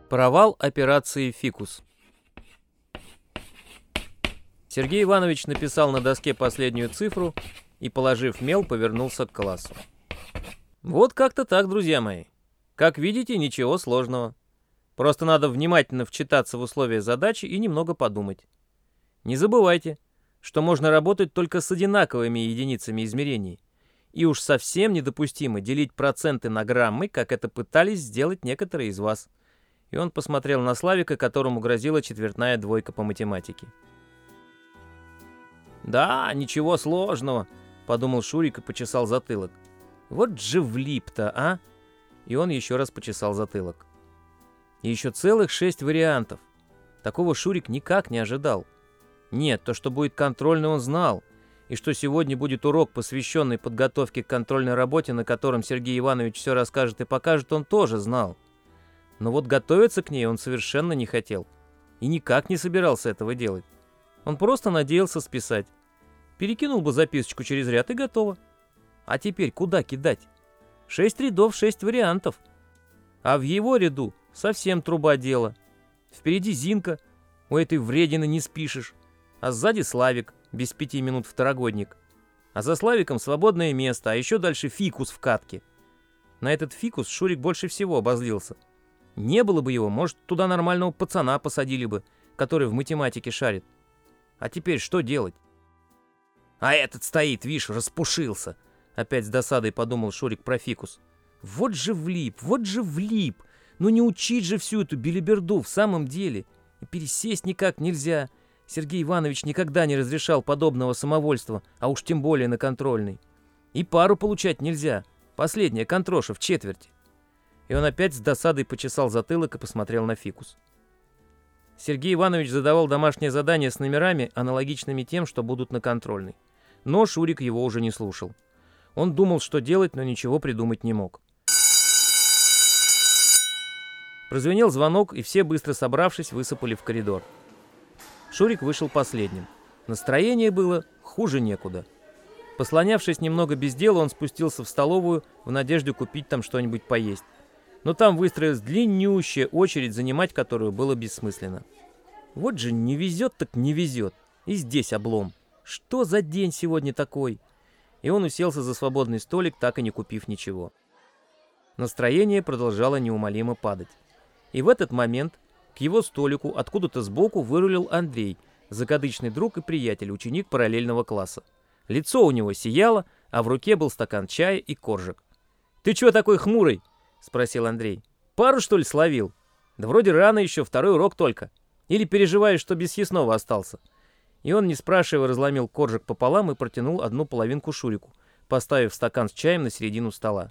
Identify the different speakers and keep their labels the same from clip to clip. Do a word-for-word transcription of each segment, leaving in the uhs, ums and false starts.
Speaker 1: Провал операции «Фикус». Сергей Иванович написал на доске последнюю цифру и, положив мел, повернулся к классу. Вот как-то так, друзья мои. Как видите, ничего сложного. Просто надо внимательно вчитаться в условия задачи и немного подумать. Не забывайте, что можно работать только с одинаковыми единицами измерений. И уж совсем недопустимо делить проценты на граммы, как это пытались сделать некоторые из вас. И он посмотрел на Славика, которому грозила четвертная двойка по математике. «Да, ничего сложного», — подумал Шурик и почесал затылок. «Вот же влип-то, а?» И он еще раз почесал затылок. И еще целых шесть вариантов. Такого Шурик никак не ожидал. Нет, то, что будет контрольный, он знал. И что сегодня будет урок, посвященный подготовке к контрольной работе, на котором Сергей Иванович все расскажет и покажет, он тоже знал. Но вот готовиться к ней он совершенно не хотел. И никак не собирался этого делать. Он просто надеялся списать. Перекинул бы записочку через ряд и готово. А теперь куда кидать? Шесть рядов, шесть вариантов. А в его ряду совсем труба дела. Впереди Зинка, у этой вредины не спишешь. А сзади Славик, без пяти минут второгодник. А за Славиком свободное место, а еще дальше фикус в катке. На этот фикус Шурик больше всего обозлился. Не было бы его, может, туда нормального пацана посадили бы, который в математике шарит. А теперь что делать? А этот стоит, видишь, распушился. Опять с досадой подумал Шурик про фикус. Вот же влип, вот же влип. Ну не учить же всю эту белиберду в самом деле. И пересесть никак нельзя. Сергей Иванович никогда не разрешал подобного самовольства, а уж тем более на контрольной. И пару получать нельзя. Последняя контроша в четверти. И он опять с досадой почесал затылок и посмотрел на фикус. Сергей Иванович задавал домашнее задание с номерами, аналогичными тем, что будут на контрольной. Но Шурик его уже не слушал. Он думал, что делать, но ничего придумать не мог. Прозвенел звонок, и все, быстро собравшись, высыпали в коридор. Шурик вышел последним. Настроение было хуже некуда. Послонявшись немного без дела, он спустился в столовую в надежде купить там что-нибудь поесть. Но там выстроилась длиннющая очередь, занимать которую было бессмысленно. Вот же не везет так не везет. И здесь облом. Что за день сегодня такой? И он уселся за свободный столик, так и не купив ничего. Настроение продолжало неумолимо падать. И в этот момент к его столику откуда-то сбоку вырулил Андрей, закадычный друг и приятель, ученик параллельного класса. Лицо у него сияло, а в руке был стакан чая и коржик. «Ты чего такой хмурый?» — спросил Андрей. «Пару, что ли, словил? Да вроде рано еще, второй урок только. Или переживаешь, что без съестного остался?» И он, не спрашивая, разломил коржик пополам и протянул одну половинку Шурику, поставив стакан с чаем на середину стола.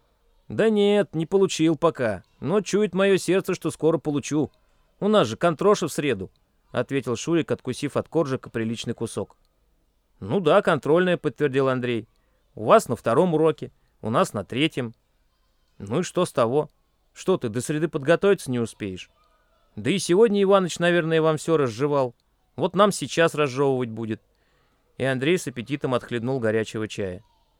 Speaker 1: «Да нет, не получил пока, но чует мое сердце, что скоро получу. У нас же контроша в среду», — ответил Шурик, откусив от коржика приличный кусок. «Ну да, контрольная», — подтвердил Андрей. «У вас на втором уроке, у нас на третьем». «Ну и что с того? Что ты, до среды подготовиться не успеешь? Да и сегодня Иваныч, наверное, вам все разжевал. Вот нам сейчас разжевывать будет». И Андрей с аппетитом отхлебнул горячего чая.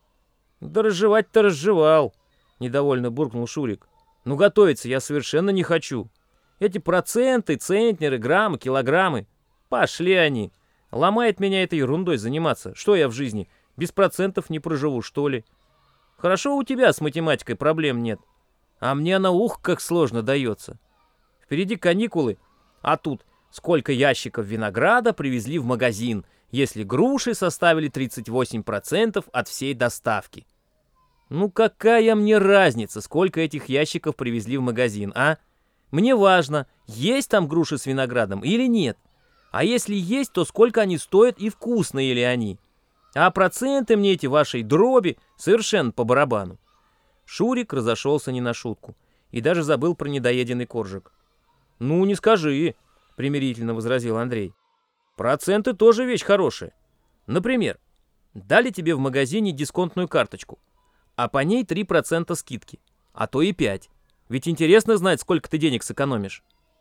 Speaker 1: «Да разжевать-то разжевал», — недовольно буркнул Шурик. «Ну готовиться я совершенно не хочу. Эти проценты, центнеры, граммы, килограммы. Пошли они. Ломает меня этой ерундой заниматься. Что я в жизни, без процентов не проживу, что ли? Хорошо у тебя с математикой проблем нет. А мне она ух, как сложно дается. Впереди каникулы, а тут сколько ящиков винограда привезли в магазин, если груши составили тридцать восемь процентов от всей доставки. Ну какая мне разница, сколько этих ящиков привезли в магазин, а? Мне важно, есть там груши с виноградом или нет. А если есть, то сколько они стоят и вкусные ли они. А проценты мне эти вашей дроби совершенно по барабану». Шурик разошелся не на шутку и даже забыл про недоеденный коржик. «Ну, не скажи», — примирительно возразил Андрей. «Проценты тоже вещь хорошая. Например, дали тебе в магазине дисконтную карточку, а по ней три процента скидки, а то и пять. Ведь интересно знать, сколько ты денег сэкономишь».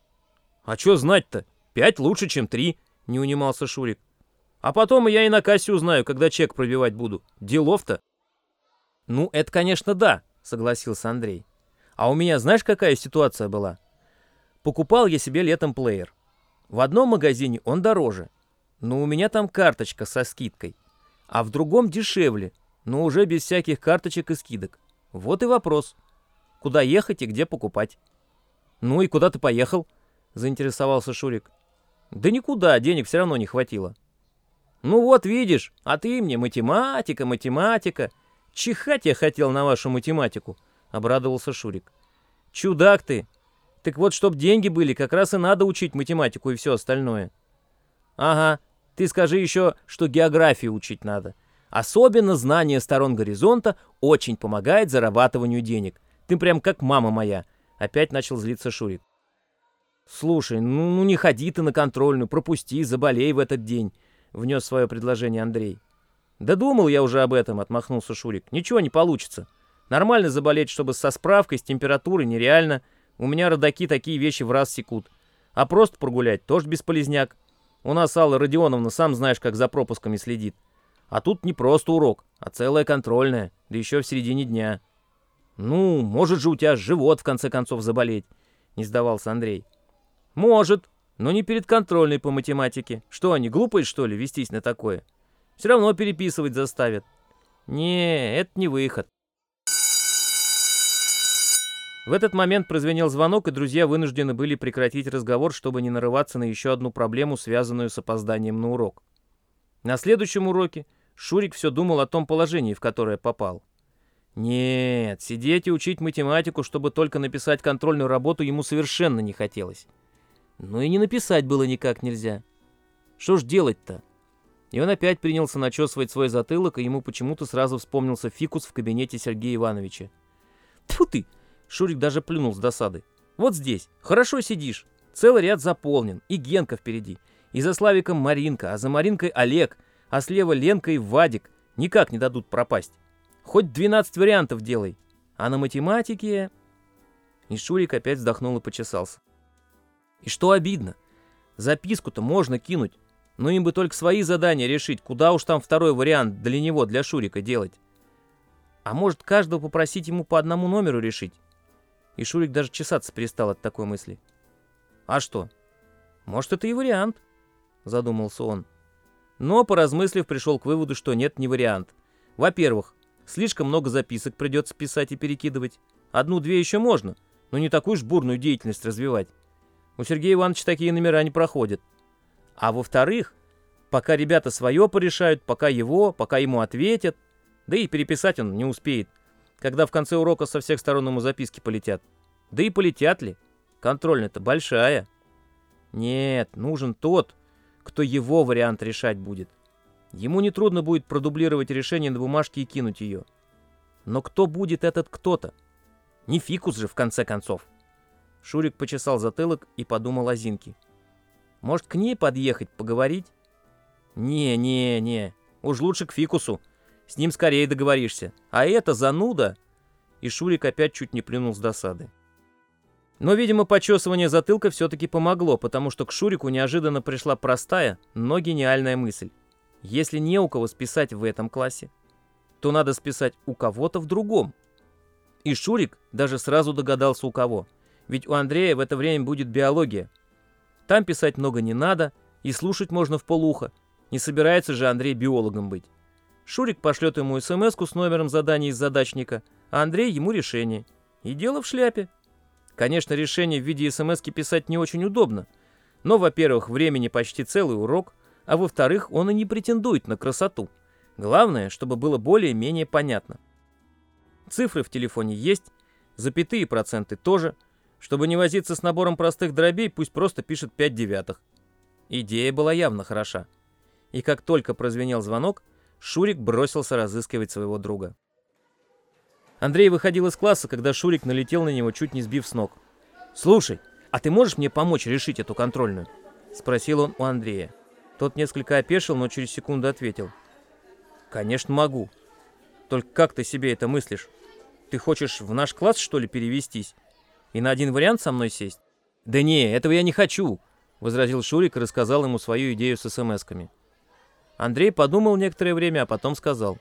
Speaker 1: «А что знать-то? Пять лучше, чем три», — не унимался Шурик. «А потом я и на кассе узнаю, когда чек пробивать буду. Делов-то». «Ну, это, конечно, да», — согласился Андрей. «А у меня знаешь, какая ситуация была? Покупал я себе летом плеер. В одном магазине он дороже, но у меня там карточка со скидкой, а в другом дешевле, но уже без всяких карточек и скидок. Вот и вопрос. Куда ехать и где покупать? Ну и куда ты поехал? Заинтересовался Шурик. Да никуда, денег все равно не хватило. Ну вот видишь, а ты мне математика, математика. Чихать я хотел на вашу математику, обрадовался Шурик. Чудак ты. Так вот, чтоб деньги были, как раз и надо учить математику и все остальное. Ага, ты скажи еще, что географию учить надо. Особенно знание сторон горизонта очень помогает зарабатыванию денег. Ты прям как мама моя. Опять начал злиться Шурик. Слушай, ну, ну не ходи ты на контрольную, пропусти, заболей в этот день, внес свое предложение Андрей. Да думал я уже об этом, отмахнулся Шурик. Ничего не получится. Нормально заболеть, чтобы со справкой, с температурой, нереально. У меня родаки такие вещи в раз секут. А просто прогулять тоже бесполезняк. У нас Алла Родионовна, сам знаешь, как за пропусками следит. А тут не просто урок, а целая контрольная, да еще в середине дня. Ну, может же у тебя живот в конце концов заболеть, не сдавался Андрей. Может, но не перед контрольной по математике. Что они, глупые что ли, вестись на такое? Все равно переписывать заставят. Не, это не выход. В этот момент прозвенел звонок, и друзья вынуждены были прекратить разговор, чтобы не нарываться на еще одну проблему, связанную с опозданием на урок. На следующем уроке Шурик все думал о том положении, в которое попал. Нет, сидеть и учить математику, чтобы только написать контрольную работу, ему совершенно не хотелось. Но и не написать было никак нельзя. Что ж делать-то? И он опять принялся начесывать свой затылок, и ему почему-то сразу вспомнился фикус в кабинете Сергея Ивановича. Тьфу ты! Шурик даже плюнул с досады. Вот здесь, хорошо сидишь, целый ряд заполнен, и Генка впереди, и за Славиком Маринка, а за Маринкой Олег, а слева Ленка и Вадик, никак не дадут пропасть. Хоть двенадцать вариантов делай, а на математике... И Шурик опять вздохнул и почесался. И что обидно, записку-то можно кинуть, но им бы только свои задания решить, куда уж там второй вариант для него, для Шурика делать. А может, каждого попросить ему по одному номеру решить? И Шурик даже чесаться перестал от такой мысли. А что? Может, это и вариант, задумался он. Но, поразмыслив, пришел к выводу, что нет, не вариант. Во-первых, слишком много записок придется писать и перекидывать. Одну-две еще можно, но не такую уж бурную деятельность развивать. У Сергея Ивановича такие номера не проходят. А во-вторых, пока ребята свое порешают, пока его, пока ему ответят, да и переписать он не успеет, когда в конце урока со всех сторон ему записки полетят. Да и полетят ли? Контрольная-то большая. Нет, нужен тот, кто его вариант решать будет. Ему нетрудно будет продублировать решение на бумажке и кинуть ее. Но кто будет этот кто-то? Не фикус же, в конце концов. Шурик почесал затылок и подумал о Зинке. Может, к ней подъехать, поговорить? Не, не, не, уж лучше к фикусу. С ним скорее договоришься. А это зануда. И Шурик опять чуть не плюнул с досады. Но, видимо, почесывание затылка все-таки помогло, потому что к Шурику неожиданно пришла простая, но гениальная мысль. Если не у кого списать в этом классе, то надо списать у кого-то в другом. И Шурик даже сразу догадался у кого. Ведь у Андрея в это время будет биология. Там писать много не надо, и слушать можно вполуха. Не собирается же Андрей биологом быть. Шурик пошлет ему смс-ку с номером задания из задачника, а Андрей ему решение. И дело в шляпе. Конечно, решение в виде смс-ки писать не очень удобно. Но, во-первых, времени почти целый урок, а во-вторых, он и не претендует на красоту. Главное, чтобы было более-менее понятно. Цифры в телефоне есть, запятые и проценты тоже. Чтобы не возиться с набором простых дробей, пусть просто пишет пять девятых. Идея была явно хороша. И как только прозвенел звонок, Шурик бросился разыскивать своего друга. Андрей выходил из класса, когда Шурик налетел на него, чуть не сбив с ног. «Слушай, а ты можешь мне помочь решить эту контрольную?» — спросил он у Андрея. Тот несколько опешил, но через секунду ответил. «Конечно могу. Только как ты себе это мыслишь? Ты хочешь в наш класс, что ли, перевестись? И на один вариант со мной сесть?» «Да не, этого я не хочу», — возразил Шурик и рассказал ему свою идею с смс-ками. Андрей подумал некоторое время, а потом сказал.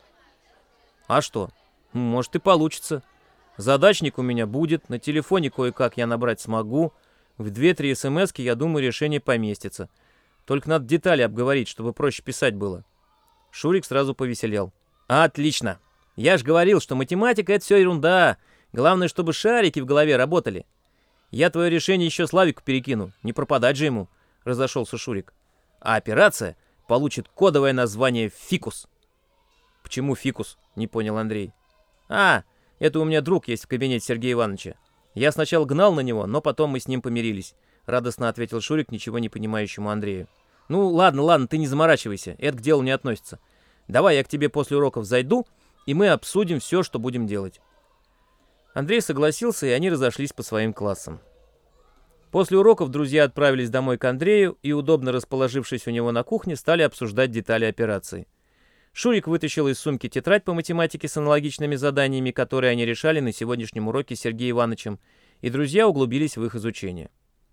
Speaker 1: «А что? Может и получится. Задачник у меня будет, на телефоне кое-как я набрать смогу, В две-три смски, я думаю, решение поместится. Только надо детали обговорить, чтобы проще писать было». Шурик сразу повеселел. «Отлично! Я ж говорил, что математика — это все ерунда. Главное, чтобы шарики в голове работали. Я твое решение еще Славику перекину. Не пропадать же ему», — разошелся Шурик. «А операция получит кодовое название «Фикус». «Почему фикус?» — не понял Андрей. «А, это у меня друг есть в кабинете Сергея Ивановича. Я сначала гнал на него, но потом мы с ним помирились», — радостно ответил Шурик ничего не понимающему Андрею. «Ну, ладно, ладно, ты не заморачивайся, это к делу не относится. Давай я к тебе после уроков зайду, и мы обсудим все, что будем делать». Андрей согласился, и они разошлись по своим классам. После уроков друзья отправились домой к Андрею и, удобно расположившись у него на кухне, стали обсуждать детали операции. Шурик вытащил из сумки тетрадь по математике с аналогичными заданиями, которые они решали на сегодняшнем уроке с Сергеем Ивановичем, и друзья углубились в их изучение.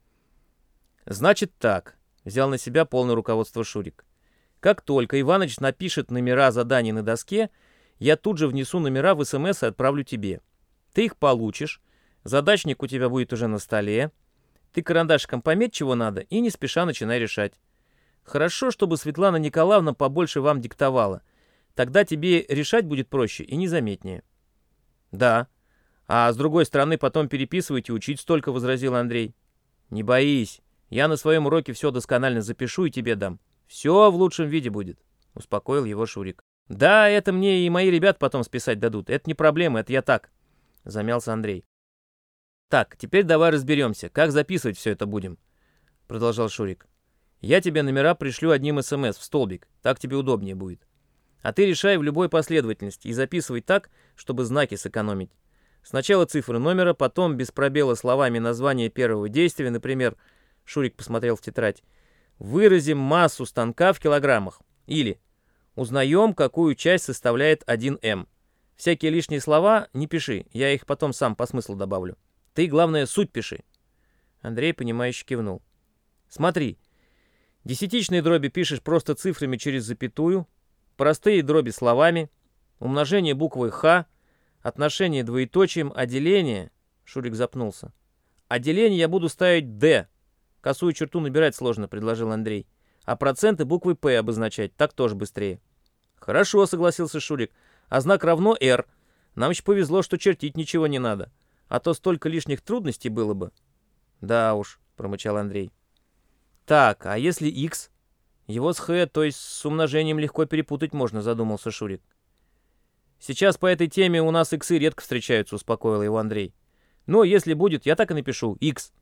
Speaker 1: «Значит так», — взял на себя полное руководство Шурик. «Как только Иваныч напишет номера заданий на доске, я тут же внесу номера в СМС и отправлю тебе. Ты их получишь, задачник у тебя будет уже на столе, ты карандашиком пометь, чего надо, и не спеша начинай решать. Хорошо, чтобы Светлана Николаевна побольше вам диктовала. Тогда тебе решать будет проще и незаметнее». «Да. А с другой стороны, потом переписывать и учить столько», — возразил Андрей. «Не боись. Я на своем уроке все досконально запишу и тебе дам. Все в лучшем виде будет», — успокоил его Шурик. «Да, это мне и мои ребят потом списать дадут. Это не проблема, это я так», — замялся Андрей. «Так, теперь давай разберемся, как записывать все это будем», — продолжал Шурик. «Я тебе номера пришлю одним СМС в столбик, так тебе удобнее будет. А ты решай в любой последовательности и записывай так, чтобы знаки сэкономить. Сначала цифры номера, потом без пробела словами название первого действия, например, Шурик посмотрел в тетрадь, выразим массу станка в килограммах. Или узнаем, какую часть составляет один эм. Всякие лишние слова не пиши, я их потом сам по смыслу добавлю. Ты, главное, суть пиши». Андрей, понимающе кивнул. «Смотри, десятичные дроби пишешь просто цифрами через запятую, простые дроби словами, умножение буквой «Х», отношение двоеточием, а деление...» Шурик запнулся. «А деление я буду ставить «Д». Косую черту набирать сложно», — предложил Андрей. «А проценты буквой «П» обозначать, так тоже быстрее». «Хорошо», — согласился Шурик. «А знак равно «Р». Нам еще повезло, что чертить ничего не надо. А то столько лишних трудностей было бы». «Да уж», — промычал Андрей. «Так, а если X? Его с Х, то есть с умножением, легко перепутать можно», — задумался Шурик. «Сейчас по этой теме у нас иксы редко встречаются», — успокоил его Андрей. «Но если будет, я так и напишу. X».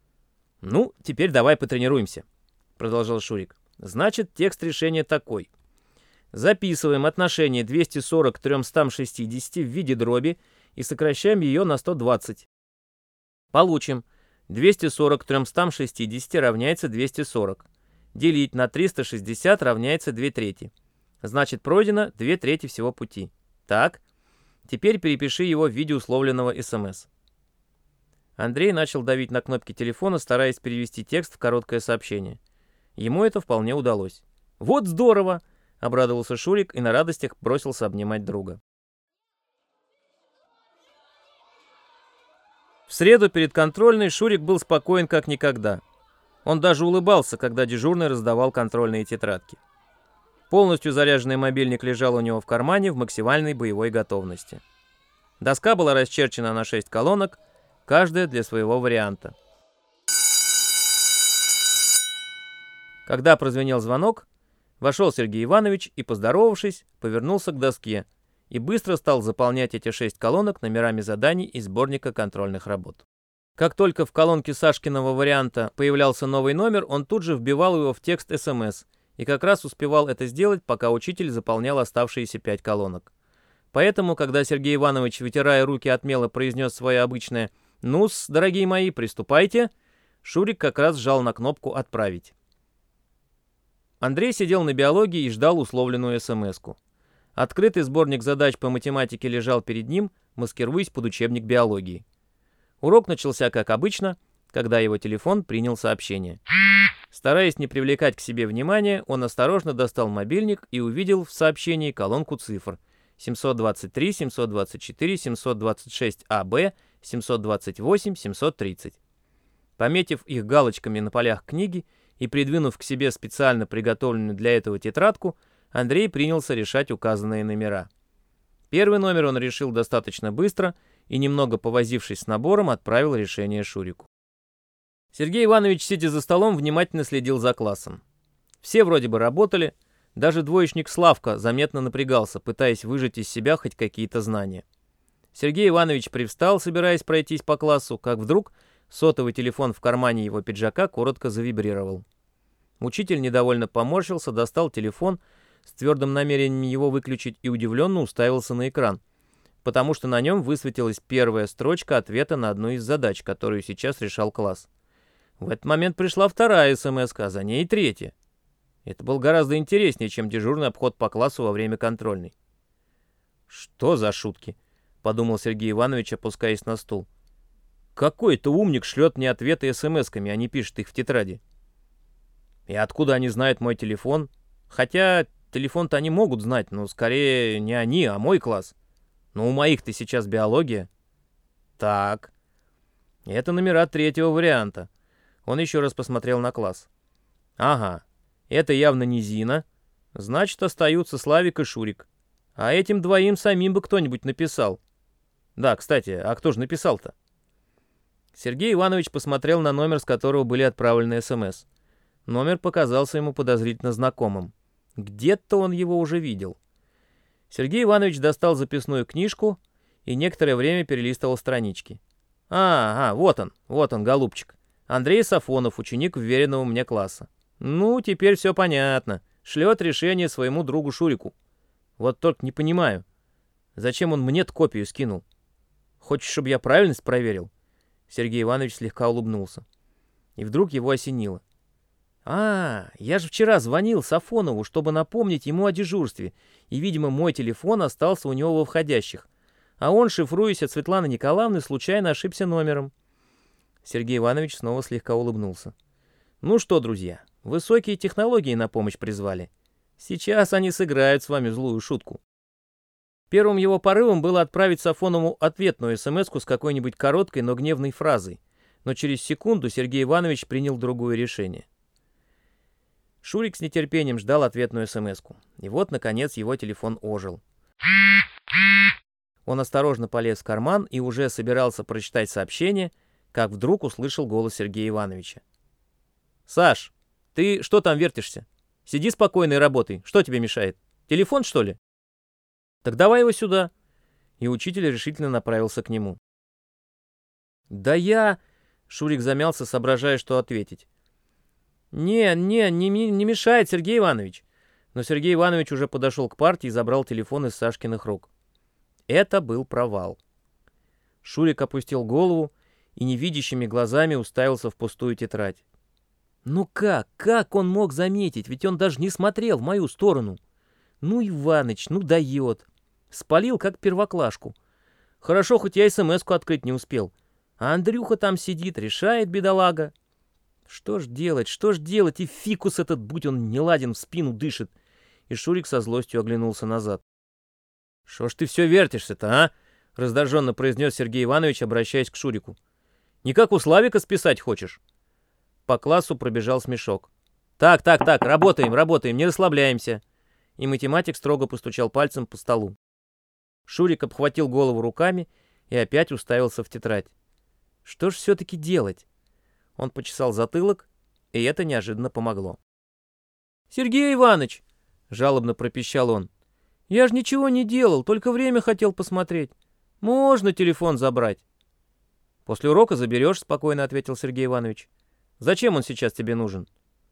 Speaker 1: «Ну, теперь давай потренируемся», — продолжал Шурик. «Значит, текст решения такой. Записываем отношение двести сорок к триста шестьдесят в виде дроби и сокращаем ее на сто двадцать. Получим. двести сорок к триста шестьдесят равняется двести сорок. Делить на триста шестьдесят равняется две трети. Значит, пройдено две трети всего пути. Так, теперь перепиши его в виде условленного СМС». Андрей начал давить на кнопки телефона, стараясь перевести текст в короткое сообщение. Ему это вполне удалось. «Вот здорово!» — обрадовался Шурик и на радостях бросился обнимать друга. В среду перед контрольной Шурик был спокоен как никогда. Он даже улыбался, когда дежурный раздавал контрольные тетрадки. Полностью заряженный мобильник лежал у него в кармане в максимальной боевой готовности. Доска была расчерчена на шесть колонок, каждая для своего варианта. Когда прозвенел звонок, вошел Сергей Иванович и, поздоровавшись, повернулся к доске и быстро стал заполнять эти шесть колонок номерами заданий из сборника контрольных работ. Как только в колонке Сашкиного варианта появлялся новый номер, он тут же вбивал его в текст СМС и как раз успевал это сделать, пока учитель заполнял оставшиеся пять колонок. Поэтому, когда Сергей Иванович, вытирая руки от мела, произнес свое обычное «Ну-с, дорогие мои, приступайте», Шурик как раз сжал на кнопку «Отправить». Андрей сидел на биологии и ждал условленную смс-ку. Открытый сборник задач по математике лежал перед ним, маскируясь под учебник биологии. Урок начался как обычно, когда его телефон принял сообщение. Стараясь не привлекать к себе внимания, он осторожно достал мобильник и увидел в сообщении колонку цифр семьсот двадцать три, семьсот двадцать четыре, семьсот двадцать шесть А Б, семьсот двадцать восемь, семьсот тридцать. Пометив их галочками на полях книги и придвинув к себе специально приготовленную для этого тетрадку, Андрей принялся решать указанные номера. Первый номер он решил достаточно быстро и, немного повозившись с набором, отправил решение Шурику. Сергей Иванович, сидя за столом, внимательно следил за классом. Все вроде бы работали, даже двоечник Славка заметно напрягался, пытаясь выжать из себя хоть какие-то знания. Сергей Иванович привстал, собираясь пройтись по классу, как вдруг сотовый телефон в кармане его пиджака коротко завибрировал. Учитель недовольно поморщился, достал телефон с твердым намерением его выключить и удивленно уставился на экран, потому что на нем высветилась первая строчка ответа на одну из задач, которую сейчас решал класс. В этот момент пришла вторая смс-ка, а за ней и третья. Это был гораздо интереснее, чем дежурный обход по классу во время контрольной. «Что за шутки?» — подумал Сергей Иванович, опускаясь на стул. «Какой-то умник шлет мне ответы смс-ками, а не пишет их в тетради. И откуда они знают мой телефон? Хотя телефон-то они могут знать, но скорее не они, а мой класс. Но у моих-то сейчас биология. Так, это номера третьего варианта». Он еще раз посмотрел на класс. «Ага, это явно не Зина. Значит, остаются Славик и Шурик. А этим двоим самим бы кто-нибудь написал. Да, кстати, а кто же написал-то?» Сергей Иванович посмотрел на номер, с которого были отправлены СМС. Номер показался ему подозрительно знакомым. Где-то он его уже видел. Сергей Иванович достал записную книжку и некоторое время перелистывал странички. А, а, вот он, вот он, голубчик. Андрей Сафонов, ученик вверенного мне класса. Ну, теперь все понятно. Шлет решение своему другу Шурику. Вот только не понимаю, зачем он мне-то копию скинул? Хочешь, чтобы я правильность проверил?» Сергей Иванович слегка улыбнулся. И вдруг его осенило. «А, я же вчера звонил Сафонову, чтобы напомнить ему о дежурстве, и, видимо, мой телефон остался у него во входящих. А он, шифруясь от Светланы Николаевны, случайно ошибся номером». Сергей Иванович снова слегка улыбнулся. «Ну что, друзья, высокие технологии на помощь призвали. Сейчас они сыграют с вами злую шутку». Первым его порывом было отправить Сафонову ответную смс-ку с какой-нибудь короткой, но гневной фразой. Но через секунду Сергей Иванович принял другое решение. Шурик с нетерпением ждал ответную смс-ку. И вот, наконец, его телефон ожил. Он осторожно полез в карман и уже собирался прочитать сообщение, как вдруг услышал голос Сергея Ивановича. «Саш, ты что там вертишься? Сиди спокойно и работай. Что тебе мешает? Телефон, что ли?» «Так давай его сюда». И учитель решительно направился к нему. «Да я...» — Шурик замялся, соображая, что ответить. «Не, не, не, не мешает, Сергей Иванович». Но Сергей Иванович уже подошел к парте и забрал телефон из Сашкиных рук. Это был провал. Шурик опустил голову и невидящими глазами уставился в пустую тетрадь. Ну как, как он мог заметить, ведь он даже не смотрел в мою сторону. Ну, Иваныч, ну дает. Спалил, как первоклашку. Хорошо, хоть я смс-ку открыть не успел. А Андрюха там сидит, решает, бедолага. Что ж делать, что ж делать, и фикус этот, будь он неладен, в спину дышит. И Шурик со злостью оглянулся назад. «Что ж ты все вертишься-то, а?» — раздраженно произнес Сергей Иванович, обращаясь к Шурику. «Не как у Славика списать хочешь?» По классу пробежал смешок. «Так, так, так, работаем, работаем, не расслабляемся». И математик строго постучал пальцем по столу. Шурик обхватил голову руками и опять уставился в тетрадь. Что ж все-таки делать? Он почесал затылок, и это неожиданно помогло. «Сергей Иванович!» — жалобно пропищал он. «Я же ничего не делал, только время хотел посмотреть. Можно телефон забрать?» «После урока заберешь», — спокойно ответил Сергей Иванович. «Зачем он сейчас тебе нужен?»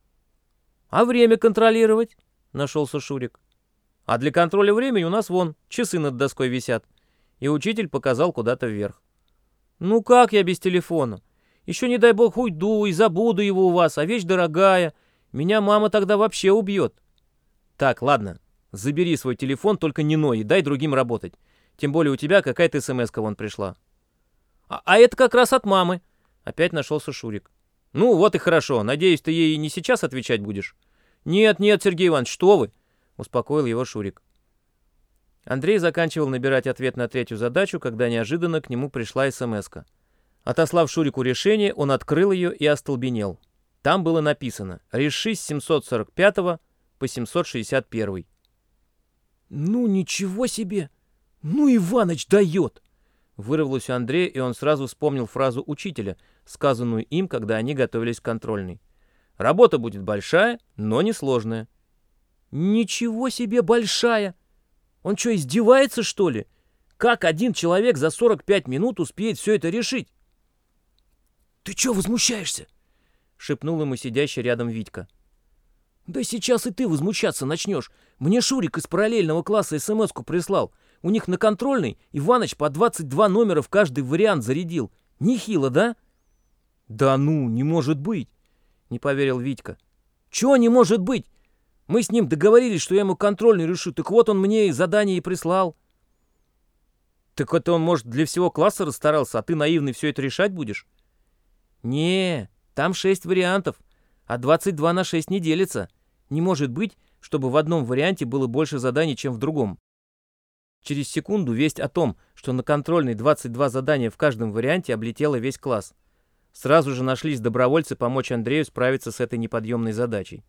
Speaker 1: «А время контролировать?» — нашелся Шурик. «А для контроля времени у нас вон часы над доской висят». И учитель показал куда-то вверх. «Ну как я без телефона? Еще, не дай бог, уйду и забуду его у вас, а вещь дорогая. Меня мама тогда вообще убьет». «Так, ладно, забери свой телефон, только не ной, и дай другим работать. Тем более у тебя какая-то смс-ка вон пришла». А, «А это как раз от мамы». Опять нашелся Шурик. «Ну, вот и хорошо. Надеюсь, ты ей не сейчас отвечать будешь?» «Нет, нет, Сергей Иванович, что вы?» — успокоил его Шурик. Андрей заканчивал набирать ответ на третью задачу, когда неожиданно к нему пришла смс-ка. Отослав Шурику решение, он открыл ее и остолбенел. Там было написано «Реши с семьсот сорок пятого по семьсот шестьдесят первый». «Ну ничего себе! Ну Иваныч дает!» Вырвалось у Андрея, и он сразу вспомнил фразу учителя, сказанную им, когда они готовились к контрольной. «Работа будет большая, но не сложная». «Ничего себе большая! Он что, издевается, что ли? Как один человек за сорок пять минут успеет все это решить?» «Ты чё возмущаешься?» — шепнул ему сидящий рядом Витька. «Да сейчас и ты возмущаться начнешь. Мне Шурик из параллельного класса смс-ку прислал. У них на контрольной Иваныч по двадцать два номера в каждый вариант зарядил. Нехило, да?» «Да ну, не может быть!» — не поверил Витька. «Чего не может быть? Мы с ним договорились, что я ему контрольную решу, так вот он мне и задание и прислал». «Так это он, может, для всего класса расстарался, а ты наивный все это решать будешь?» «Не, там шесть вариантов, а двадцать два на шесть не делится. Не может быть, чтобы в одном варианте было больше заданий, чем в другом». Через секунду весть о том, что на контрольной двадцать два задания в каждом варианте, облетела весь класс. Сразу же нашлись добровольцы помочь Андрею справиться с этой неподъемной задачей.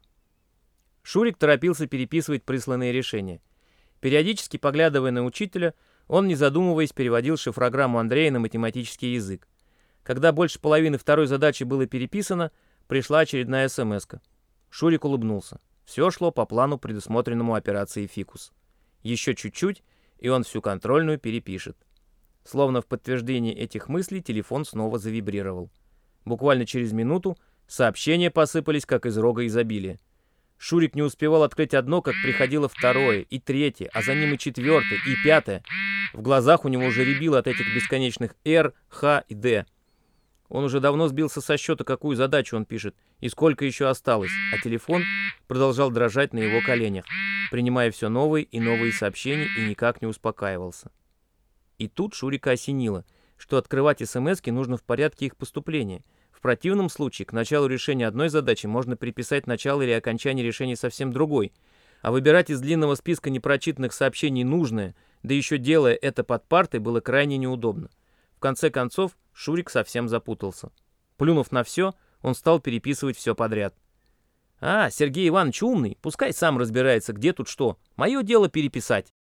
Speaker 1: Шурик торопился переписывать присланные решения. Периодически поглядывая на учителя, он, не задумываясь, переводил шифрограмму Андрея на математический язык. Когда больше половины второй задачи было переписано, пришла очередная смс-ка. Шурик улыбнулся. Все шло по плану, предусмотренному операцией «Фикус». Еще чуть-чуть, и он всю контрольную перепишет. Словно в подтверждение этих мыслей телефон снова завибрировал. Буквально через минуту сообщения посыпались, как из рога изобилия. Шурик не успевал открыть одно, как приходило второе, и третье, а за ним и четвертое, и пятое. В глазах у него уже рябило от этих бесконечных «Р», «Х» и «Д». Он уже давно сбился со счета, какую задачу он пишет, и сколько еще осталось, а телефон продолжал дрожать на его коленях, принимая все новые и новые сообщения, и никак не успокаивался. И тут Шурика осенило, что открывать смски нужно в порядке их поступления. В противном случае к началу решения одной задачи можно приписать начало или окончание решения совсем другой, а выбирать из длинного списка непрочитанных сообщений нужное, да еще делая это под партой, было крайне неудобно. В конце концов, Шурик совсем запутался. Плюнув на все, он стал переписывать все подряд. «А, Сергей Иванович умный, пускай сам разбирается, где тут что. Мое дело переписать».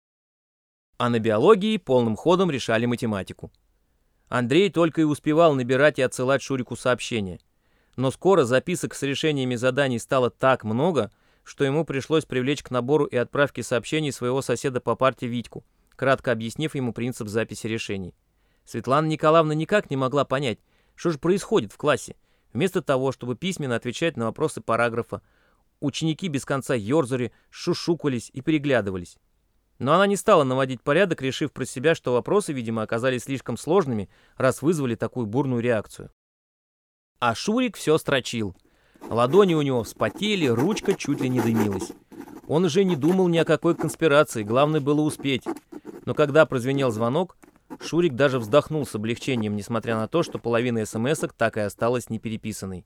Speaker 1: А на биологии полным ходом решали математику. Андрей только и успевал набирать и отсылать Шурику сообщения. Но скоро записок с решениями заданий стало так много, что ему пришлось привлечь к набору и отправке сообщений своего соседа по парте Витьку, кратко объяснив ему принцип записи решений. Светлана Николаевна никак не могла понять, что же происходит в классе. Вместо того, чтобы письменно отвечать на вопросы параграфа, ученики без конца ерзали, шушукались и переглядывались. Но она не стала наводить порядок, решив про себя, что вопросы, видимо, оказались слишком сложными, раз вызвали такую бурную реакцию. А Шурик все строчил. Ладони у него вспотели, ручка чуть ли не дымилась. Он уже не думал ни о какой конспирации, главное было успеть. Но когда прозвенел звонок, Шурик даже вздохнул с облегчением, несмотря на то, что половина смс-ок так и осталась непереписанной.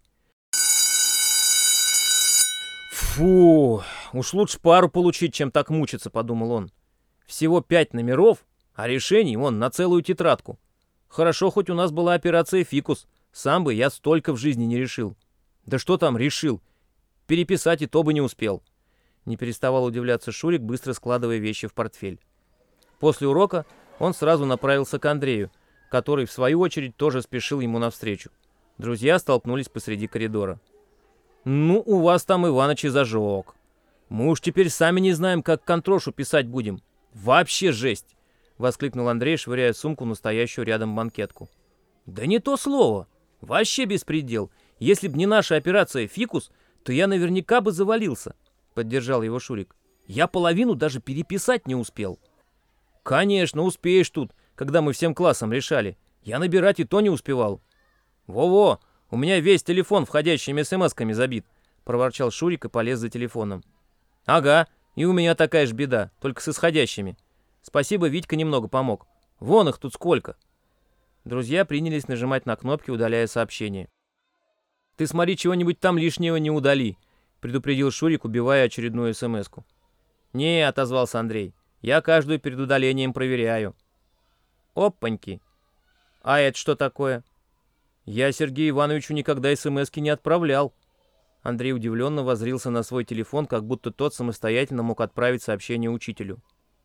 Speaker 1: «Фу, уж лучше пару получить, чем так мучиться», — подумал он. «Всего пять номеров, а решений вон на целую тетрадку. Хорошо, хоть у нас была операция «Фикус». Сам бы я столько в жизни не решил. Да что там решил? Переписать и то бы не успел». Не переставал удивляться Шурик, быстро складывая вещи в портфель. После урока он сразу направился к Андрею, который, в свою очередь, тоже спешил ему навстречу. Друзья столкнулись посреди коридора. «Ну, у вас там Иваныч и зажег. Мы уж теперь сами не знаем, как контрошу писать будем. Вообще жесть!» — воскликнул Андрей, швыряя сумку, настоящую рядом банкетку. «Да не то слово. Вообще беспредел. Если б не наша операция «Фикус», то я наверняка бы завалился», — поддержал его Шурик. «Я половину даже переписать не успел». «Конечно, успеешь тут, когда мы всем классом решали. Я набирать и то не успевал». «Во-во, у меня весь телефон входящими смс-ками забит», — проворчал Шурик и полез за телефоном. «Ага, и у меня такая же беда, только с исходящими. Спасибо, Витька немного помог. Вон их тут сколько». Друзья принялись нажимать на кнопки, удаляя сообщения. «Ты смотри, чего-нибудь там лишнего не удали», — предупредил Шурик, убивая очередную смс-ку. «Не», — отозвался Андрей. «Я каждую перед удалением проверяю». «Опаньки! А это что такое?» Я Сергею Ивановичу никогда смски не отправлял. Андрей удивленно воззрился на свой телефон, как будто тот самостоятельно мог отправить сообщение учителю.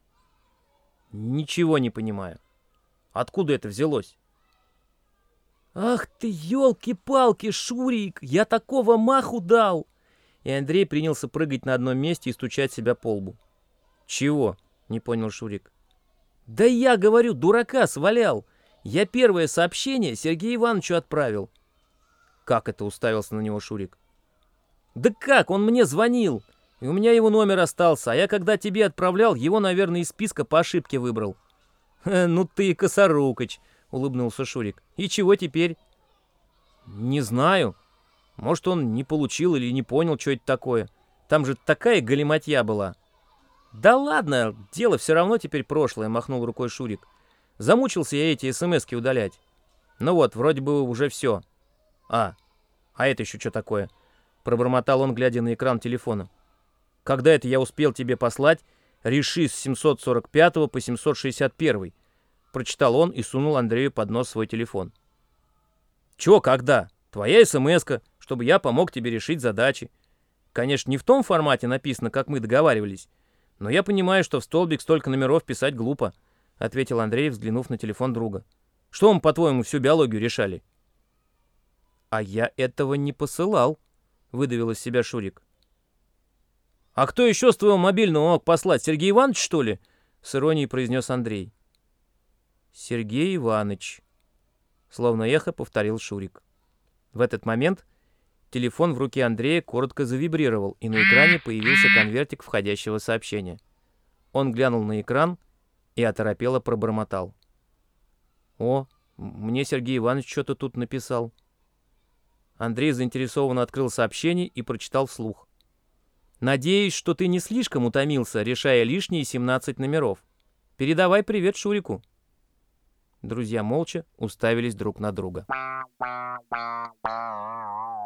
Speaker 1: Ничего не понимаю. Откуда это взялось? Ах ты, елки-палки, Шурик, я такого маху дал! И Андрей принялся прыгать на одном месте и стучать себя по лбу. Чего? Не понял Шурик. Да я, говорю, дурака свалял. Я первое сообщение Сергею Ивановичу отправил. Как это, уставился на него Шурик? Да как, он мне звонил, и у меня его номер остался, а я когда тебе отправлял, его, наверное, из списка по ошибке выбрал. Ну ты и косорукач, улыбнулся Шурик. И чего теперь? Не знаю. Может, он не получил или не понял, что это такое. Там же такая галиматья была. Да ладно, дело все равно теперь прошлое, махнул рукой Шурик. Замучился я эти смски удалять. Ну вот, вроде бы уже все. А, а это еще что такое? Пробормотал он, глядя на экран телефона. Когда это я успел тебе послать? Реши с семьсот сорок пятого по семьсот шестьдесят первый. Прочитал он и сунул Андрею под нос свой телефон. Чё, когда? Твоя смска, чтобы я помог тебе решить задачи. Конечно, не в том формате написано, как мы договаривались, но я понимаю, что в столбик столько номеров писать глупо, ответил Андрей, взглянув на телефон друга. Что мы, по-твоему, всю биологию решали? А я этого не посылал, выдавил из себя Шурик. А кто еще с твоего мобильного мог послать? Сергей Иванович, что ли? С иронией произнес Андрей. Сергей Иванович, словно эхо повторил Шурик. В этот момент телефон в руке Андрея коротко завибрировал, и на экране появился конвертик входящего сообщения. Он глянул на экран и оторопело пробормотал. «О, мне Сергей Иванович что-то тут написал». Андрей заинтересованно открыл сообщение и прочитал вслух. «Надеюсь, что ты не слишком утомился, решая лишние семнадцать номеров. Передавай привет Шурику». Друзья молча уставились друг на друга.